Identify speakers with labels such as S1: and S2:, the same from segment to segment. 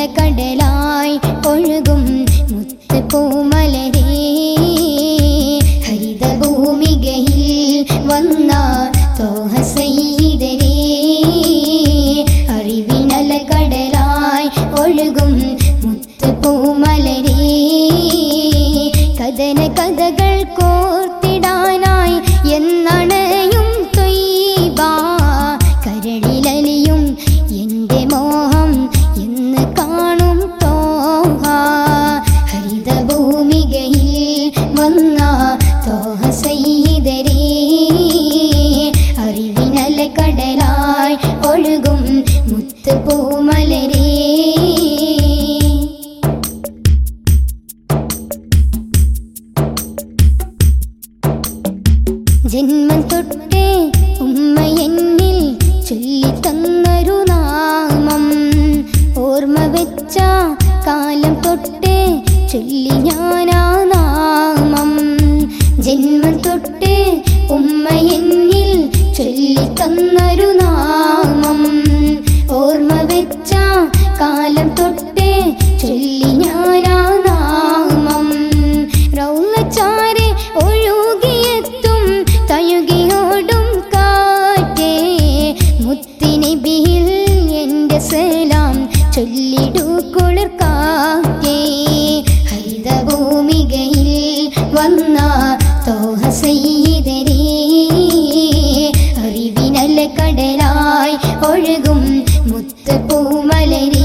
S1: കടലായി ഒഴുകും മുത്ത് പൂമലരേ ഹരിതഭൂമികയിൽ വന്ന തോഹ സയ്യിദരേ അറിവിനല കടലായി ഒഴുകും മുത്ത് പൂമലരേ കഥന കഥകൾ കോർത്തിടാനായി എന്നണയും ത്വയ്യിബ കരളിലലിയും എൻ്റെ മോഹം എന്ന് കാണും തോഹ ഹരിതഭൂമികയിൽ വന്ന തോഹ സയ്യിദരേ അറിവിനല കടലായി ഒഴുകും മുത്ത് പൂമലരേ ജന്മം തൊട്ടേ ഉമ്മ എന്നിൽ ചൊല്ലിത്തന്നൊരു നാമം ഓർമ്മ വെച്ച കാലം തൊട്ടേ ചൊല്ലി ഞാനാ നാമം ജന്മം തൊട്ടേ ഉമ്മ എന്നിൽ ചൊല്ലിത്തന്നൊരു നാമം ഓർമ്മ വെച്ച കാലം തൊട്ടേ ചൊല്ലി ഞാനാ നാമം റൗളച്ചാരെ ഒഴുകിയെത്തും തഴുകിയോടും കാറ്റേ മുത്തിനബിയിൽ എൻ്റെ സലാം ചൊല്ലിടൂ കുളിർ കാറ്റേ ഹരിതഭൂമികയിൽ വന്ന തോഹ സയ്യിദരേ അറിവിനല കടലായി ഒഴുകും മുത്ത് പൂമലരേ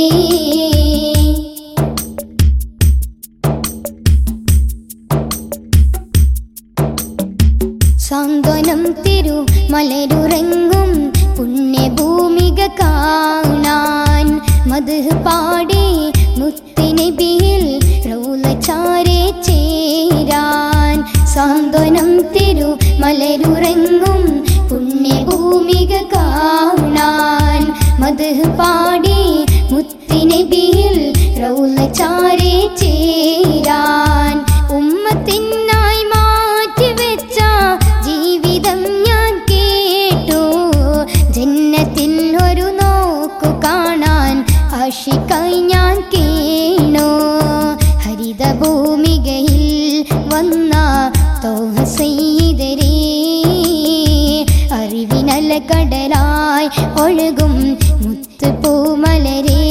S1: സാന്ത്വനം തിരു മലരുറങ്ങും പുണ്യഭൂമിക കാണാൻ മദ്ഹ് പാടി മുത്തുനബിയിൽ റൗളച്ചാരെ ചേരാൻ സാന്ത്വനം തിരു മലരുറങ്ങും പുണ്യഭൂമിക കാണാൻ മദ്ഹ് പാടി മുത്തുനബിയിൽ റൗളച്ചാരെ ചേരാൻ ഉമ്മത്തിനായി മാറ്റിവെച്ച ജീവിതം ഞാൻ കേട്ടു ജന്നത്തിൽ ഒരു നോക്കു കാണാൻ ആശിക്കായി ഞാൻ കേണു ഹരിതഭൂമികയിൽ വന്ന തോഹ സയ്യിദരേ അറിവിനല കടലായി ഒഴുകും മുത്ത് പൂമലരേ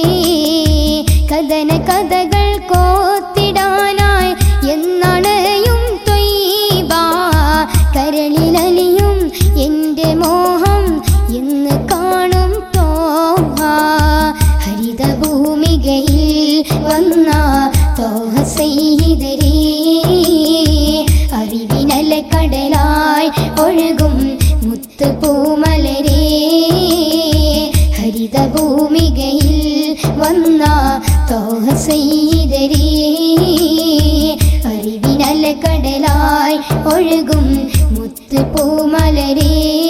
S1: കഥന കഥകൾ കോത്തിടാനായി എന്നണയും ത്വയ്യിബ കരളിലലിയും എൻ്റെ മോഹം എന്ന് കാണും തോഹ ഹരിതഭൂമികയിൽ വന്ന തോഹ സയ്യിദരേ അറിവിനല കടലായി ഒഴുകും മുത്ത് പൂമലരേ ഹരിതഭൂമികയിൽ വന്ന തോഹ സയ്യിദരേ അറിവിനല കടലായി ഒഴുകും മുത്ത് പൂമലരേ